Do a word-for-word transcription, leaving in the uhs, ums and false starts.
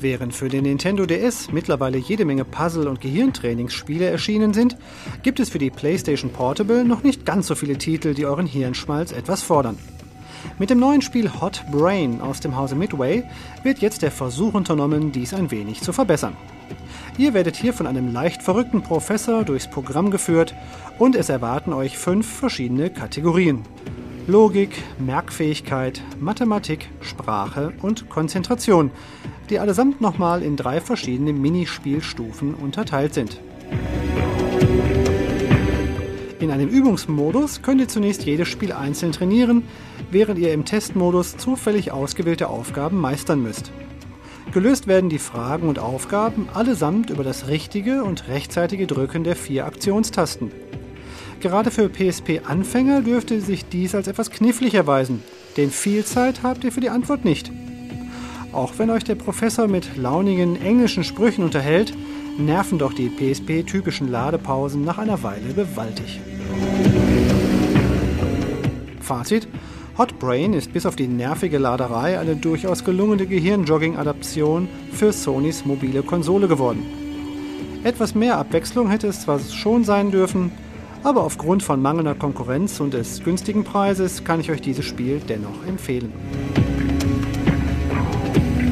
Während für den Nintendo D S mittlerweile jede Menge Puzzle- und Gehirntrainingsspiele erschienen sind, gibt es für die PlayStation Portable noch nicht ganz so viele Titel, die euren Hirnschmalz etwas fordern. Mit dem neuen Spiel Hot Brain aus dem Hause Midway wird jetzt der Versuch unternommen, dies ein wenig zu verbessern. Ihr werdet hier von einem leicht verrückten Professor durchs Programm geführt und es erwarten euch fünf verschiedene Kategorien: Logik, Merkfähigkeit, Mathematik, Sprache und Konzentration, die allesamt nochmal in drei verschiedene Minispielstufen unterteilt sind. In einem Übungsmodus könnt ihr zunächst jedes Spiel einzeln trainieren, während ihr im Testmodus zufällig ausgewählte Aufgaben meistern müsst. Gelöst werden die Fragen und Aufgaben allesamt über das richtige und rechtzeitige Drücken der vier Aktionstasten. Gerade für P S P-Anfänger dürfte sich dies als etwas knifflig erweisen, denn viel Zeit habt ihr für die Antwort nicht. Auch wenn euch der Professor mit launigen englischen Sprüchen unterhält, nerven doch die P S P-typischen Ladepausen nach einer Weile gewaltig. Fazit: Hot Brain ist bis auf die nervige Laderei eine durchaus gelungene Gehirnjogging-Adaption für Sonys mobile Konsole geworden. Etwas mehr Abwechslung hätte es zwar schon sein dürfen, aber aufgrund von mangelnder Konkurrenz und des günstigen Preises kann ich euch dieses Spiel dennoch empfehlen.